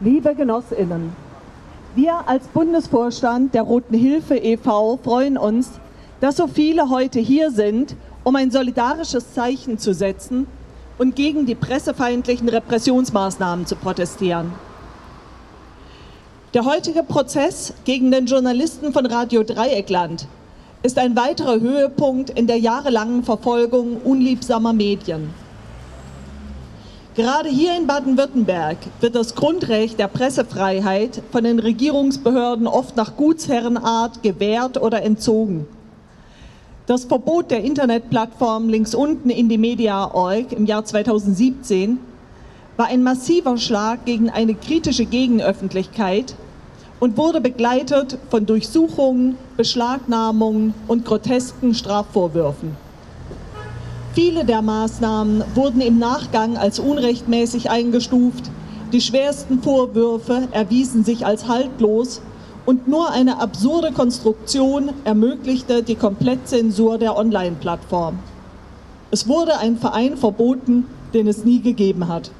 Liebe GenossInnen, wir als Bundesvorstand der Roten Hilfe e.V. freuen uns, dass so viele heute hier sind, um ein solidarisches Zeichen zu setzen und gegen die pressefeindlichen Repressionsmaßnahmen zu protestieren. Der heutige Prozess gegen den Journalisten von Radio Dreieckland ist ein weiterer Höhepunkt in der jahrelangen Verfolgung unliebsamer Medien. Gerade hier in Baden-Württemberg wird das Grundrecht der Pressefreiheit von den Regierungsbehörden oft nach Gutsherrenart gewährt oder entzogen. Das Verbot der Internetplattform links unten Indymedia.org im Jahr 2017 war ein massiver Schlag gegen eine kritische Gegenöffentlichkeit und wurde begleitet von Durchsuchungen, Beschlagnahmungen und grotesken Strafvorwürfen. Viele der Maßnahmen wurden im Nachgang als unrechtmäßig eingestuft, die schwersten Vorwürfe erwiesen sich als haltlos und nur eine absurde Konstruktion ermöglichte die Komplettzensur der Online-Plattform. Es wurde ein Verein verboten, den es nie gegeben hat.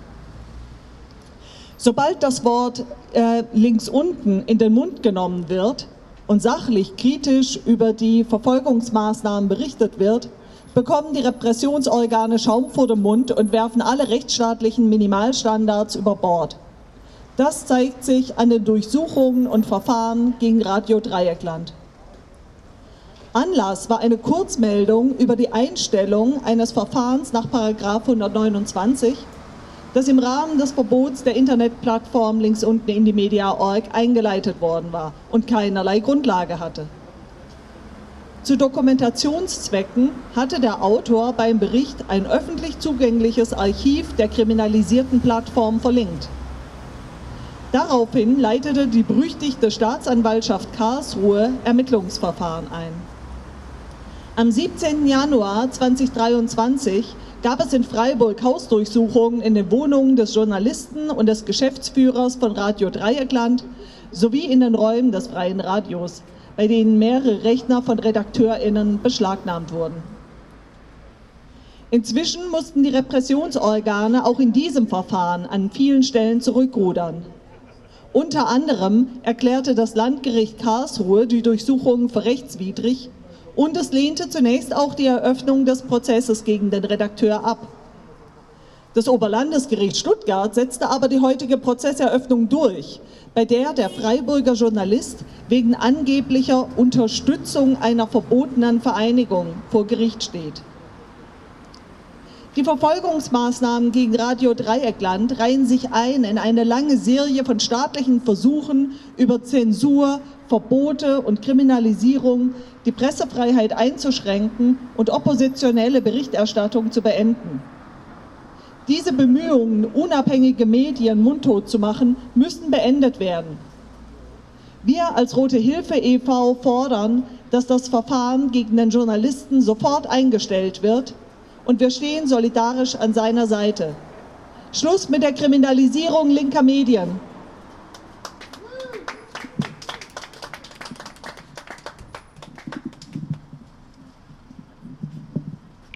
Sobald das Wort links unten in den Mund genommen wird und sachlich kritisch über die Verfolgungsmaßnahmen berichtet wird, bekommen die Repressionsorgane Schaum vor dem Mund und werfen alle rechtsstaatlichen Minimalstandards über Bord. Das zeigt sich an den Durchsuchungen und Verfahren gegen Radio Dreieckland. Anlass war eine Kurzmeldung über die Einstellung eines Verfahrens nach § 129, das im Rahmen des Verbots der Internetplattform links unten Indymedia.org eingeleitet worden war und keinerlei Grundlage hatte. Zu Dokumentationszwecken hatte der Autor beim Bericht ein öffentlich zugängliches Archiv der kriminalisierten Plattform verlinkt. Daraufhin leitete die berüchtigte Staatsanwaltschaft Karlsruhe Ermittlungsverfahren ein. Am 17. Januar 2023 gab es in Freiburg Hausdurchsuchungen in den Wohnungen des Journalisten und des Geschäftsführers von Radio Dreieckland sowie in den Räumen des Freien Radios, bei denen mehrere Rechner von RedakteurInnen beschlagnahmt wurden. Inzwischen mussten die Repressionsorgane auch in diesem Verfahren an vielen Stellen zurückrudern. Unter anderem erklärte das Landgericht Karlsruhe die Durchsuchungen für rechtswidrig und es lehnte zunächst auch die Eröffnung des Prozesses gegen den Redakteur ab. Das Oberlandesgericht Stuttgart setzte aber die heutige Prozesseröffnung durch, bei der der Freiburger Journalist wegen angeblicher Unterstützung einer verbotenen Vereinigung vor Gericht steht. Die Verfolgungsmaßnahmen gegen Radio Dreieckland reihen sich ein in eine lange Serie von staatlichen Versuchen, über Zensur, Verbote und Kriminalisierung die Pressefreiheit einzuschränken und oppositionelle Berichterstattung zu beenden. Diese Bemühungen, unabhängige Medien mundtot zu machen, müssen beendet werden. Wir als Rote Hilfe e.V. fordern, dass das Verfahren gegen den Journalisten sofort eingestellt wird und wir stehen solidarisch an seiner Seite. Schluss mit der Kriminalisierung linker Medien.